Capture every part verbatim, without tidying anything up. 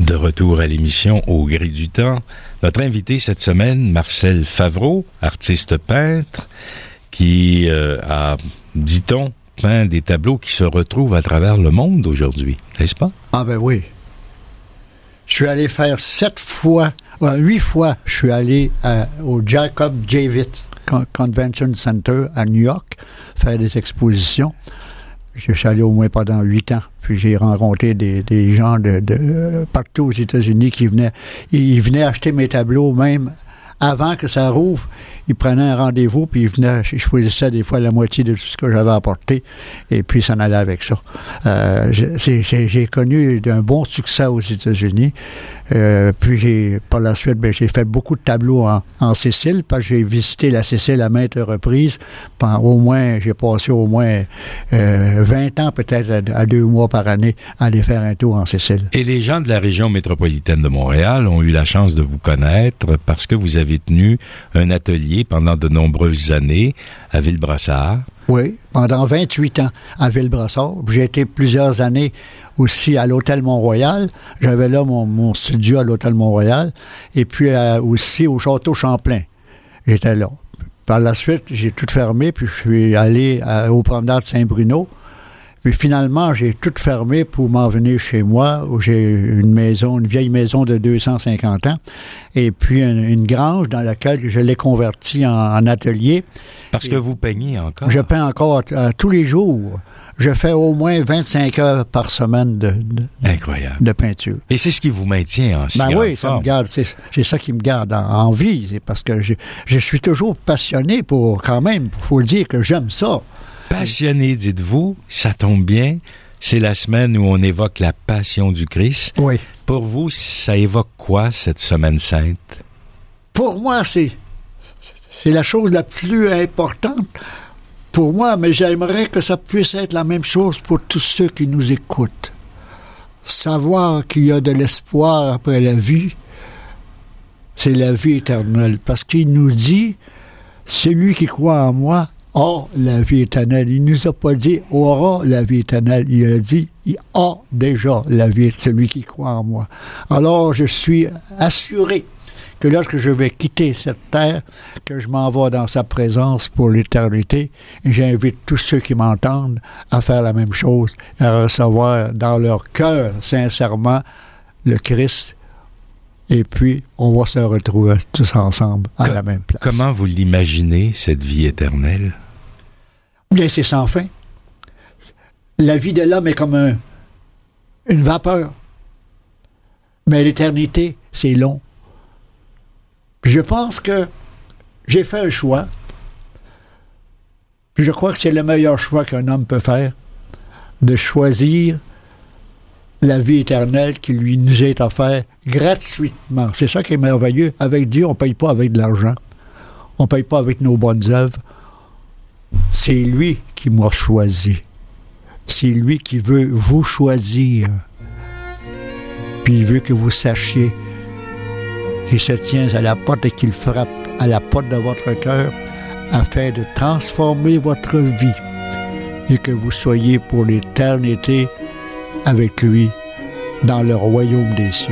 De retour à l'émission Au gré du temps, notre invité cette semaine, Marcel Favreau, artiste peintre, qui euh, a, dit-on, peint des tableaux qui se retrouvent à travers le monde aujourd'hui, n'est-ce pas? Ah ben oui. Je suis allé faire sept fois, euh, huit fois, je suis allé à, au Jacob Javits Convention Center à New York faire des expositions. Je suis allé au moins pendant huit ans. Puis j'ai rencontré des, des gens de, de partout aux États-Unis qui venaient. Ils venaient acheter mes tableaux même avant que ça rouvre. Ils prenaient un rendez-vous, puis ils venaient, ils choisissaient des fois la moitié de tout ce que j'avais apporté, et puis ils s'en allaient avec ça. Euh, j'ai, j'ai, j'ai connu un bon succès aux États-Unis. Euh, puis j'ai, par la suite, ben, j'ai fait beaucoup de tableaux en, en Sicile, parce que j'ai visité la Sicile à maintes reprises. Pendant au moins, j'ai passé au moins euh, vingt ans, peut-être à, à deux mois par année, à aller faire un tour en Sicile. Et les gens de la région métropolitaine de Montréal ont eu la chance de vous connaître parce que vous avez tenu un atelier pendant de nombreuses années à Ville-Brossard. Oui, pendant vingt-huit ans à Ville-Brossard. J'ai été plusieurs années aussi à l'Hôtel Mont-Royal. J'avais là mon, mon studio à l'Hôtel Mont-Royal. Et puis euh, aussi au Château Champlain. J'étais là. Par la suite, j'ai tout fermé, puis je suis allé à, au promenade Saint-Bruno. Puis finalement, j'ai tout fermé pour m'en venir chez moi, où j'ai une maison, une vieille maison de deux cent cinquante ans, et puis une, une grange dans laquelle je l'ai convertie en, en atelier. Parce et que vous peignez encore? Je peins encore euh, tous les jours. Je fais au moins vingt-cinq heures par semaine de, de, Incroyable. de peinture. Et c'est ce qui vous maintient en si Ben grande oui, ça forme. me garde, c'est, c'est ça qui me garde en, en vie. C'est parce que je, je suis toujours passionné pour, quand même, il faut le dire que j'aime ça. Passionné, dites-vous, ça tombe bien. C'est la semaine où on évoque la passion du Christ. Oui. Pour vous, ça évoque quoi, cette semaine sainte? Pour moi, c'est, c'est la chose la plus importante pour moi, mais j'aimerais que ça puisse être la même chose pour tous ceux qui nous écoutent. Savoir qu'il y a de l'espoir après la vie, c'est la vie éternelle. Parce qu'il nous dit, celui qui croit en moi, a la vie éternelle. Il ne nous a pas dit aura la vie éternelle. Il a dit il a déjà la vie, celui qui croit en moi. Alors je suis assuré que lorsque je vais quitter cette terre, que je m'en vais dans sa présence pour l'éternité, et j'invite tous ceux qui m'entendent à faire la même chose, à recevoir dans leur cœur sincèrement le Christ. Et puis, on va se retrouver tous ensemble à Co- la même place. Comment vous l'imaginez, cette vie éternelle? Bien, c'est sans fin. La vie de l'homme est comme un, une vapeur. Mais l'éternité, c'est long. Puis je pense que j'ai fait un choix. Puis je crois que c'est le meilleur choix qu'un homme peut faire, de choisir la vie éternelle qui lui nous est offerte gratuitement. C'est ça qui est merveilleux. Avec Dieu, on ne paye pas avec de l'argent. On ne paye pas avec nos bonnes œuvres. C'est lui qui m'a choisi. C'est lui qui veut vous choisir. Puis il veut que vous sachiez qu'il se tient à la porte et qu'il frappe à la porte de votre cœur afin de transformer votre vie et que vous soyez pour l'éternité avec lui dans le royaume des cieux.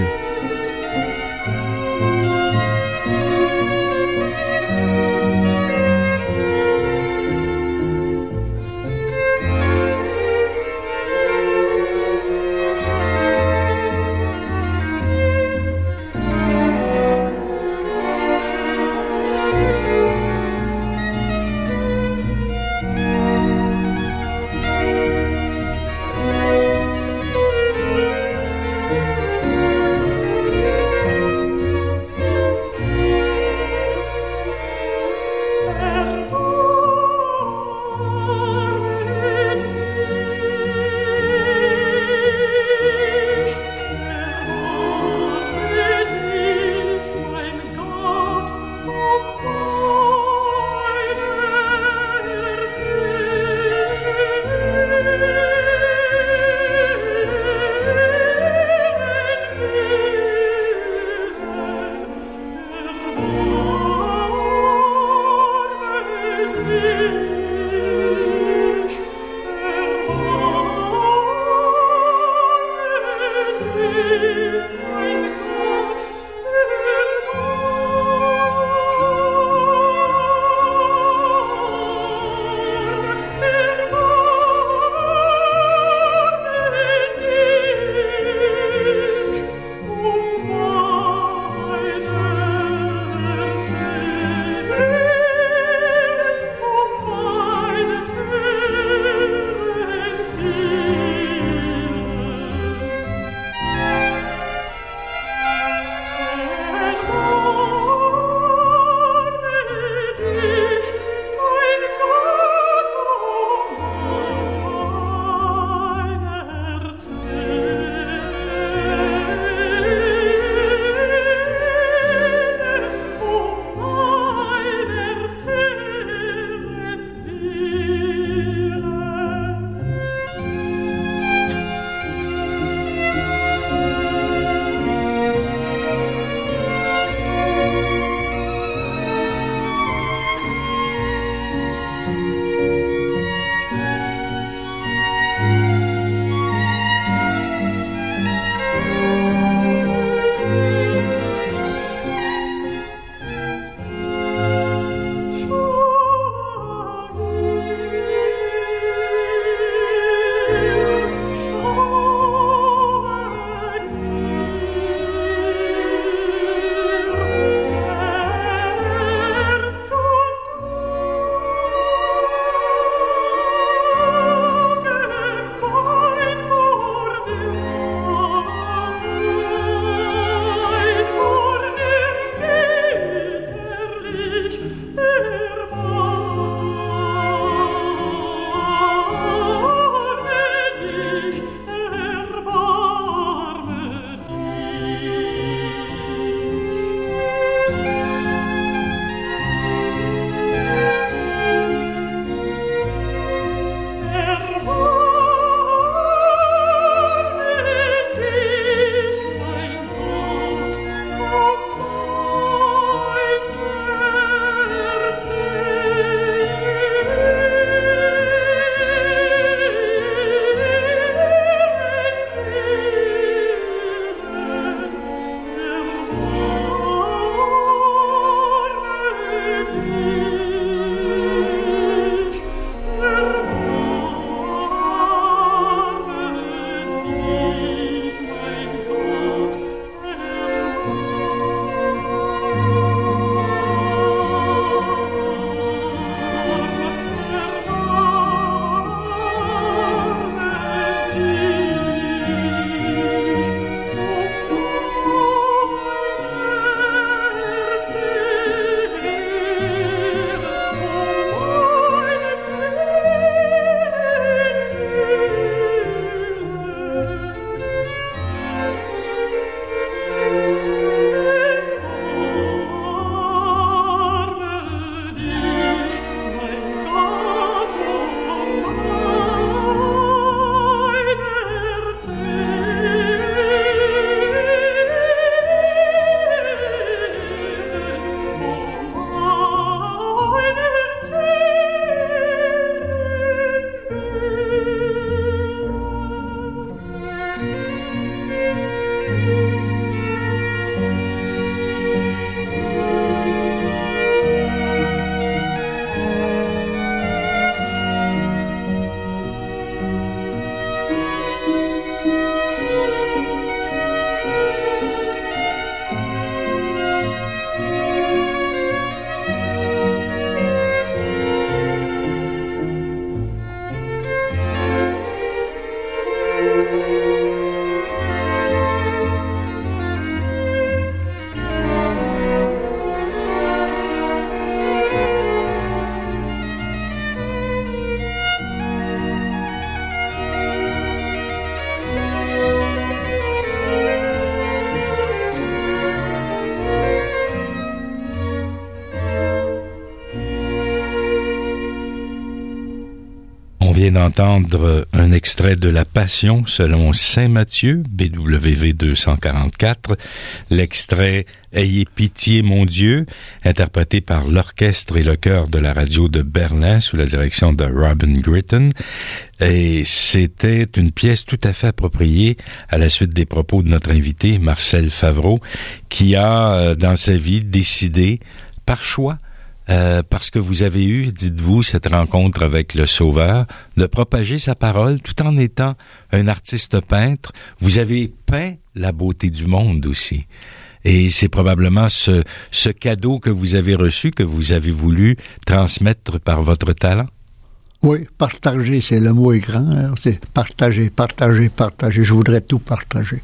vient d'entendre un extrait de la Passion selon saint Matthieu, B W V deux cent quarante-quatre, l'extrait « Ayez pitié, mon Dieu », interprété par l'orchestre et le chœur de la radio de Berlin sous la direction de Robin Gritton. Et c'était une pièce tout à fait appropriée à la suite des propos de notre invité, Marcel Favreau, qui a, dans sa vie, décidé, par choix, Euh, parce que vous avez eu, dites-vous, cette rencontre avec le Sauveur, de propager sa parole tout en étant un artiste peintre. Vous avez peint la beauté du monde aussi. Et c'est probablement ce, ce cadeau que vous avez reçu, que vous avez voulu transmettre par votre talent. Oui, partager, c'est le mot est grand. Hein? C'est partager, partager, partager. Je voudrais tout partager.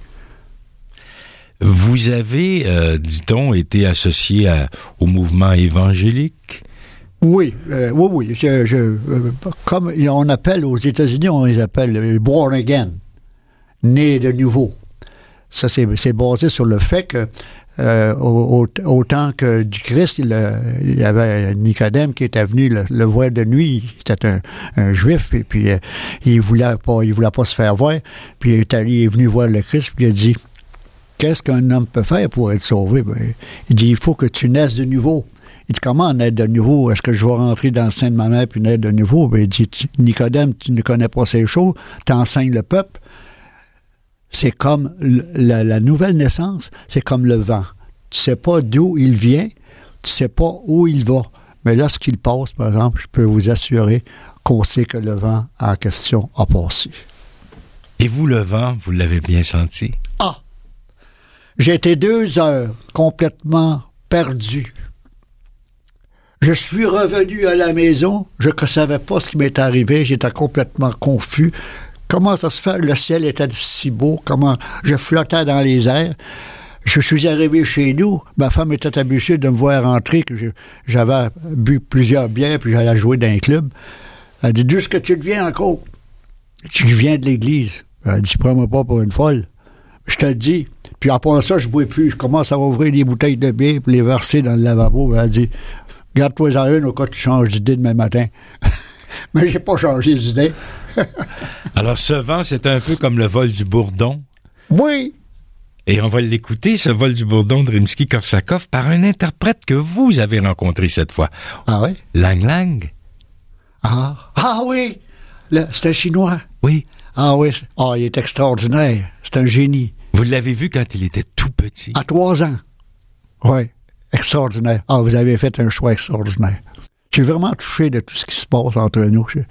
Vous avez, euh, dit-on, été associé à, au mouvement évangélique? Oui, euh, oui, oui. Je, je, euh, comme on appelle aux États-Unis, on les appelle born again, né de nouveau. Ça, c'est, c'est basé sur le fait que euh, au, au temps que du Christ, il, il y avait Nicodème qui était venu le, le voir de nuit. C'était un, un juif, et puis euh, il voulait pas, il voulait pas se faire voir. Puis il est, allé, il est venu voir le Christ, puis il a dit: qu'est-ce qu'un homme peut faire pour être sauvé? Ben, il dit, il faut que tu naisses de nouveau. Il dit, comment naître de nouveau? Est-ce que je vais rentrer dans le sein de ma mère puis naître de nouveau? Ben, il dit, Nicodème, tu ne connais pas ces choses, tu enseignes le peuple. C'est comme le, la, la nouvelle naissance, c'est comme le vent. Tu sais pas d'où il vient, tu sais pas où il va. Mais lorsqu'il passe, par exemple, je peux vous assurer qu'on sait que le vent en question a passé. Et vous, le vent, vous l'avez bien senti? Ah! J'ai été deux heures complètement perdu. Je suis revenu à la maison, je ne savais pas ce qui m'était arrivé, j'étais complètement confus. Comment ça se fait? Le ciel était si beau, comment je flottais dans les airs. Je suis arrivé chez nous, ma femme était habituée de me voir rentrer, que je, j'avais bu plusieurs bières, puis j'allais jouer dans un club. Elle dit, d'où est-ce que tu deviens encore? Tu viens de l'église. Elle dit, prends-moi pas pour une folle. Je te le dis. Puis après ça, je ne bois plus. Je commence à ouvrir des bouteilles de bière pour les verser dans le lavabo. Elle dit, garde-toi-en une au cas où tu changes d'idée demain matin. Mais j'ai pas changé d'idée. Alors, ce vent, c'est un peu comme le vol du bourdon. Oui. Et on va l'écouter, ce vol du bourdon de Rimsky-Korsakov, par un interprète que vous avez rencontré cette fois. Ah oui? Lang Lang. Ah, ah oui! Le, c'est un Chinois. Oui. Ah oui. Ah, il est extraordinaire. C'est un génie. Vous l'avez vu quand il était tout petit? À trois ans. Oui. Extraordinaire. Ah, vous avez fait un choix extraordinaire. Je suis vraiment touché de tout ce qui se passe entre nous. Je...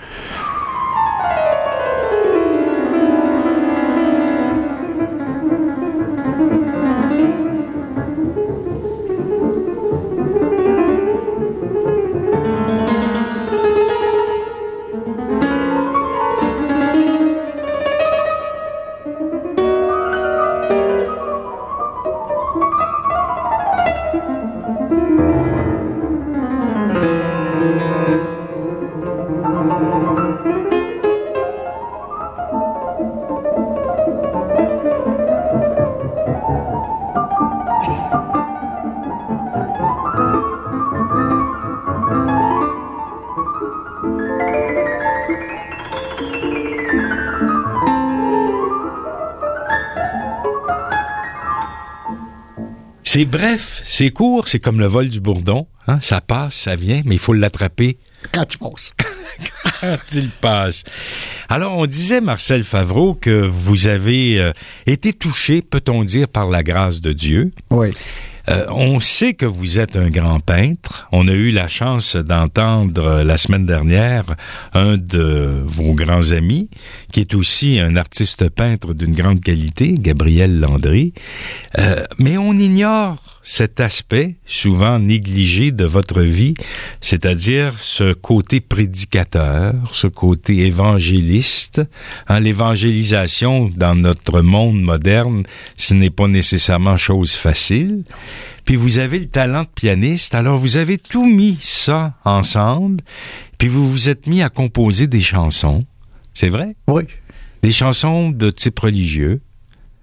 C'est bref, c'est court, c'est comme le vol du bourdon. Hein? Ça passe, ça vient, mais il faut l'attraper. Quand il passe. Quand il passe. Alors, on disait, Marcel Favreau, que vous avez euh, été touché, peut-on dire, par la grâce de Dieu. Oui. Euh, on sait que vous êtes un grand peintre. On a eu la chance d'entendre euh, la semaine dernière un de vos grands amis, qui est aussi un artiste peintre d'une grande qualité, Gabriel Landry. Euh, mais on ignore cet aspect souvent négligé de votre vie, c'est-à-dire ce côté prédicateur, ce côté évangéliste. Hein, l'évangélisation dans notre monde moderne, ce n'est pas nécessairement chose facile. Puis vous avez le talent de pianiste, alors vous avez tout mis ça ensemble, puis vous vous êtes mis à composer des chansons. C'est vrai? Oui. Des chansons de type religieux.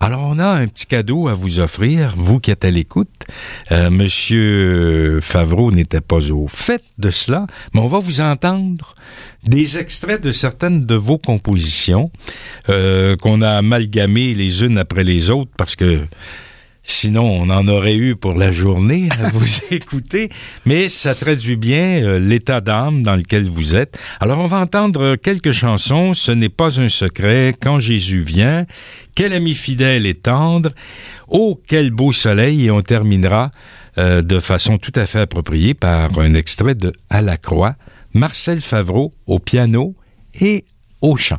Alors, on a un petit cadeau à vous offrir, vous qui êtes à l'écoute. Euh, Monsieur Favreau n'était pas au fait de cela, mais on va vous entendre des extraits de certaines de vos compositions euh, qu'on a amalgamées les unes après les autres parce que sinon, on en aurait eu pour la journée à vous écouter, mais ça traduit bien euh, l'état d'âme dans lequel vous êtes. Alors, on va entendre quelques chansons. Ce n'est pas un secret, Quand Jésus vient, Quel ami fidèle et tendre, Oh, quel beau soleil, et on terminera euh, de façon tout à fait appropriée par un extrait de À la croix, Marcel Favreau au piano et au chant.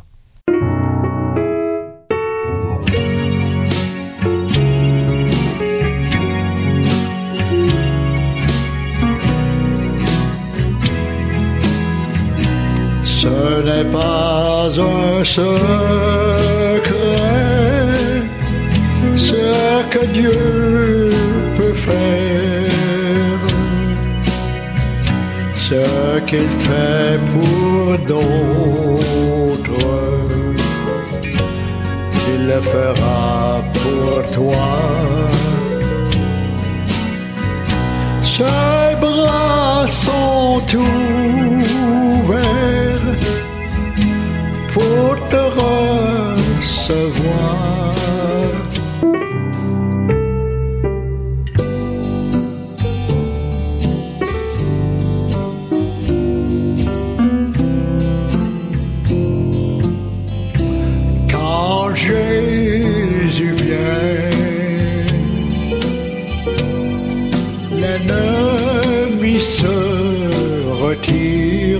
Ce n'est pas un secret, ce que Dieu peut faire, ce qu'il fait pour d'autres, il le fera pour toi. Ses bras sont ouverts pour te recevoir. Quand Jésus vient, l'ennemi se retire.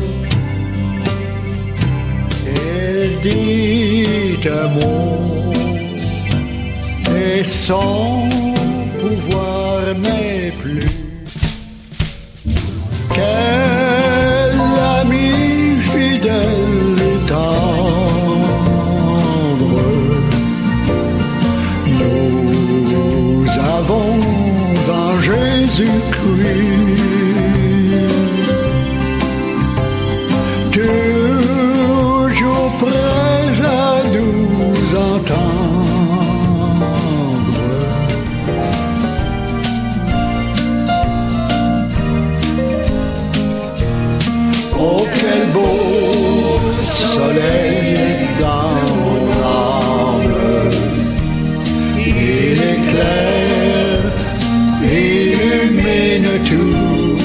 Dit un mot et son pouvoir n'est plus. Quel ami fidèle et tendre, nous avons en Jésus-Christ. Toujours prêt à nous entendre. Oh, quel beau soleil dans mon âme, il éclaire, illumine tout.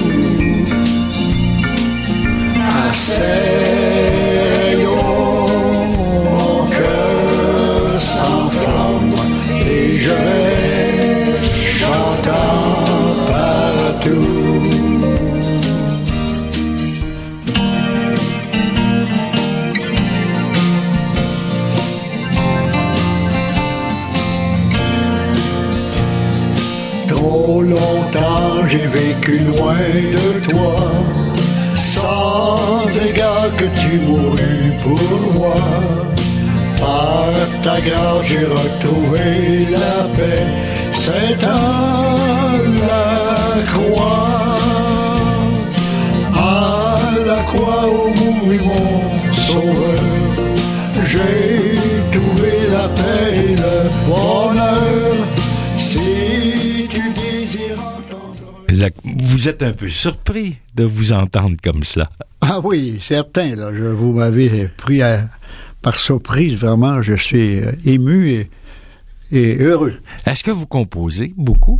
Assez trop longtemps j'ai vécu loin de toi, sans égard que tu mourus pour moi. Par ta grâce j'ai retrouvé la paix, c'est à la croix, à la croix où mourit mon sauveur. J'ai trouvé la paix et le bonheur. Si tu désires entendre... La, vous êtes un peu surpris de vous entendre comme cela. Ah oui, certain. Là, je, vous m'avez pris à, par surprise, vraiment. Je suis ému et, et heureux. Est-ce que vous composez beaucoup?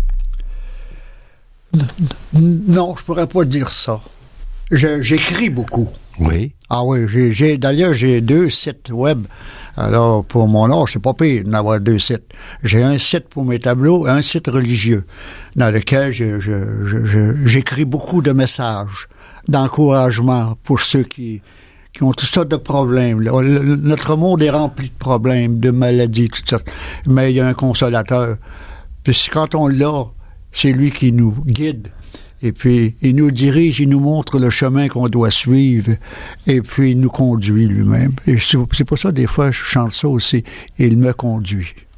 Non, je pourrais pas dire ça. Je, j'écris beaucoup. Oui. Ah oui, j'ai, j'ai, d'ailleurs, j'ai deux sites web. Alors, pour mon âge, c'est pas pire d'avoir deux sites. J'ai un site pour mes tableaux et un site religieux, dans lequel je, je, je, je, j'écris beaucoup de messages d'encouragement pour ceux qui, qui ont toutes sortes de problèmes. Le, le, notre monde est rempli de problèmes, de maladies, toutes sortes. Mais il y a un consolateur. Puis quand on l'a, c'est lui qui nous guide. Et puis, il nous dirige, il nous montre le chemin qu'on doit suivre, et puis il nous conduit lui-même. Et c'est pour ça, des fois, je chante ça aussi. Il me conduit.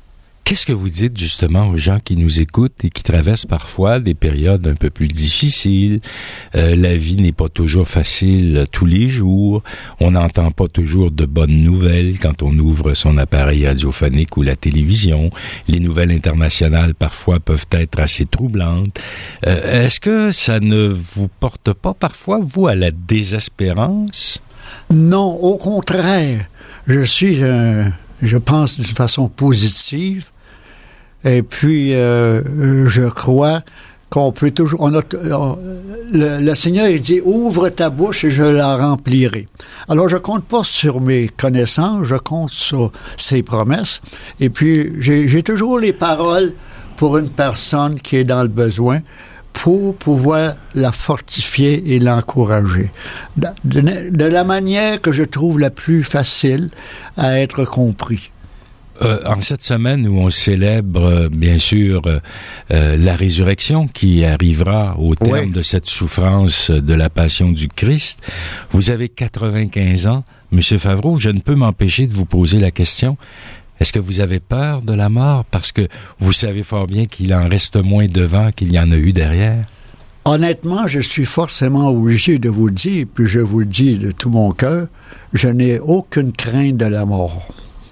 Qu'est-ce que vous dites justement aux gens qui nous écoutent et qui traversent parfois des périodes un peu plus difficiles? Euh, la vie n'est pas toujours facile tous les jours. On n'entend pas toujours de bonnes nouvelles quand on ouvre son appareil radiophonique ou la télévision. Les nouvelles internationales parfois peuvent être assez troublantes. Euh, est-ce que ça ne vous porte pas parfois, vous, à la désespérance? Non, au contraire. Je suis, euh, je pense d'une façon positive. Et puis, euh, je crois qu'on peut toujours... On a, on, le, le Seigneur, il dit, ouvre ta bouche et je la remplirai. Alors, je compte pas sur mes connaissances, je compte sur ses promesses. Et puis, j'ai, j'ai toujours les paroles pour une personne qui est dans le besoin pour pouvoir la fortifier et l'encourager. De, de, de la manière que je trouve la plus facile à être compris. Euh, en cette semaine où on célèbre, euh, bien sûr, euh, euh, la résurrection qui arrivera au terme oui. de cette souffrance de la passion du Christ, vous avez quatre-vingt-quinze ans, Monsieur Favreau, je ne peux m'empêcher de vous poser la question, est-ce que vous avez peur de la mort? Parce que vous savez fort bien qu'il en reste moins devant qu'il y en a eu derrière. Honnêtement, je suis forcément obligé de vous le dire, puis je vous le dis de tout mon cœur, je n'ai aucune crainte de la mort.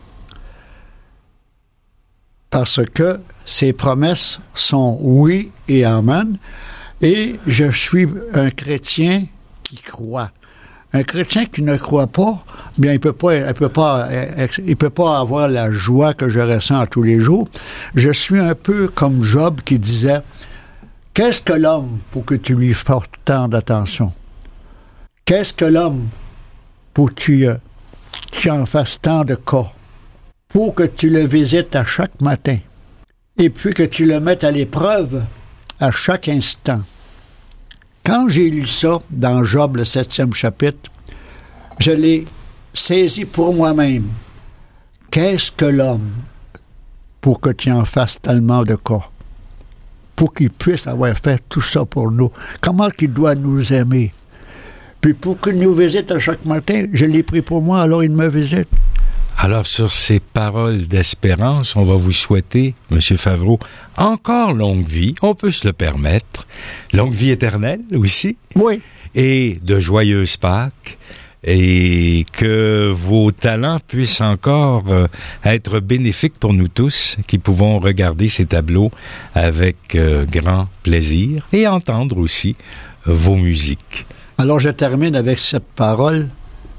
Parce que ces promesses sont oui et amen, et je suis un chrétien qui croit. Un chrétien qui ne croit pas, bien, il peut pas, il peut pas, il peut pas avoir la joie que je ressens tous les jours. Je suis un peu comme Job qui disait, qu'est-ce que l'homme pour que tu lui portes tant d'attention? Qu'est-ce que l'homme pour que tu, tu en fasses tant de cas? Pour que tu le visites à chaque matin, et puis que tu le mettes à l'épreuve à chaque instant. Quand j'ai lu ça dans Job, le septième chapitre, je l'ai saisi pour moi-même. Qu'est-ce que l'homme pour que tu en fasses tellement de cas? Pour qu'il puisse avoir fait tout ça pour nous. Comment qu'il doit nous aimer? Puis pour qu'il nous visite à chaque matin, je l'ai pris pour moi, alors il me visite. Alors, sur ces paroles d'espérance, on va vous souhaiter, Monsieur Favreau, encore longue vie, on peut se le permettre, longue vie éternelle aussi, oui, et de joyeuses Pâques, et que vos talents puissent encore euh, être bénéfiques pour nous tous, qui pouvons regarder ces tableaux avec euh, grand plaisir, et entendre aussi euh, vos musiques. Alors, je termine avec cette parole.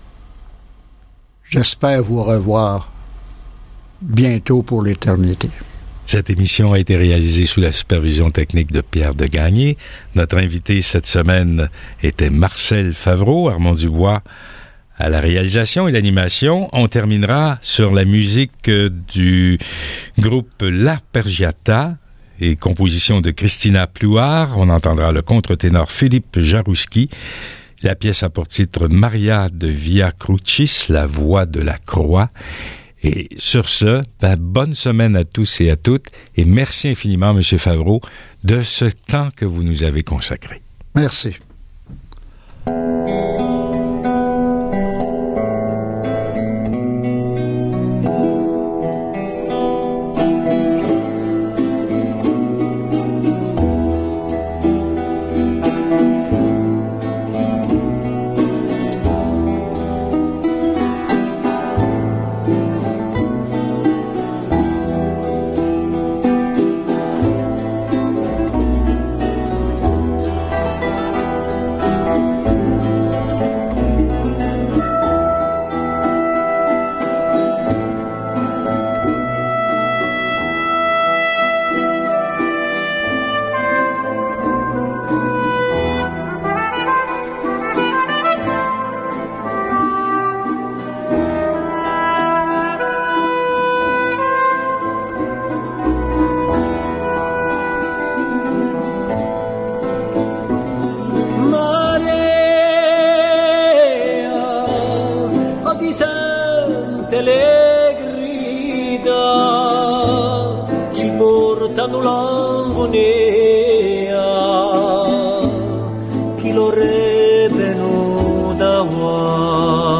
J'espère vous revoir bientôt pour l'éternité. Cette émission a été réalisée sous la supervision technique de Pierre Degagné. Notre invité cette semaine était Marcel Favreau, Armand Dubois à la réalisation et l'animation. On terminera sur la musique du groupe L'Arpeggiata et composition de Christina Plouard. On entendra le contre-ténor Philippe Jarouski. La pièce a pour titre Maria de Via Crucis, la voix de la croix. Et sur ce, ben, bonne semaine à tous et à toutes, et merci infiniment, M. Favreau, de ce temps que vous nous avez consacré. Merci.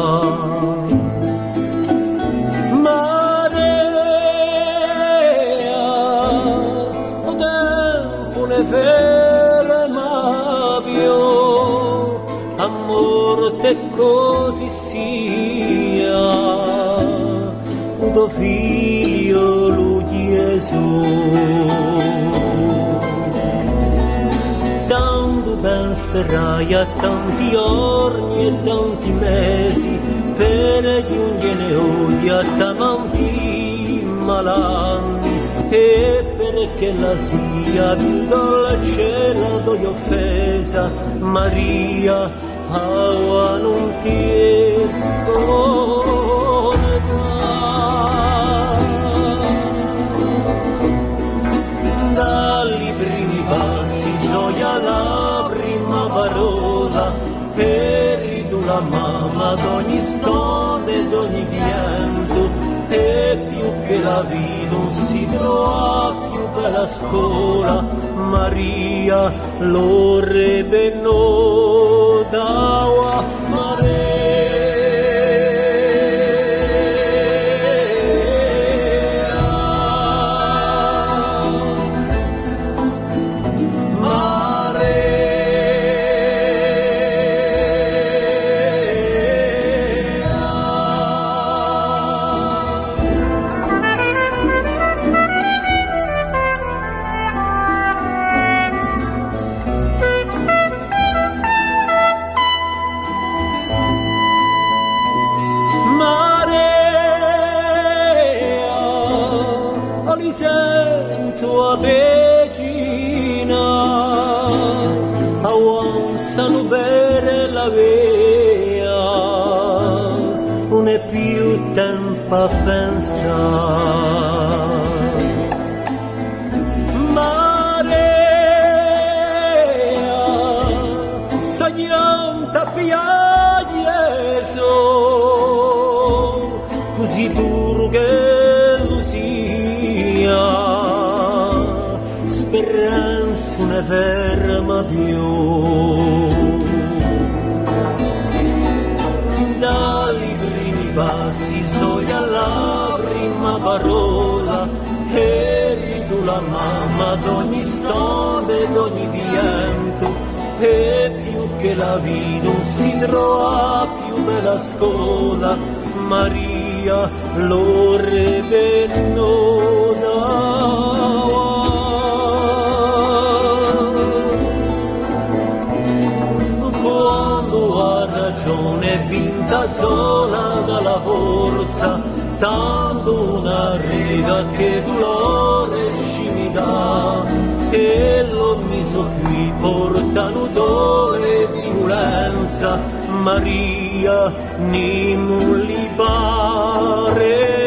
Marea vele mabio, amor te così sia, udo figlio lu Gesù. Tanto penserai a tanti giorni e tanti mesi per giungere oggi a tanti malanni, e perché la sia più dolce la doi offesa, Maria, aua non ti scorda. Dagli primi passi soia la prima parola, eri tu la mamma d'ogni storia, d'ogni pianto, e più che la vita non si trova più bella scuola, Maria lo rebenò d'aua mare. Sento a vicina, avanzano bere la via, non è più tempo a pensare. Maria, sognanta piaglieso, così duro che lo sia, speranza ne ferma più. Dagli primi passi soglia alla prima parola, eri tu la mamma d'ogni storia, d'ogni pianto, e più che la vita non si trova più bella scuola, Maria lo rebenò d'aua. Ragione vinta sola dalla forza, tanto una rega che dolore ci mi dà, e lo miso qui portano dole e violenza, Maria, ni li pare.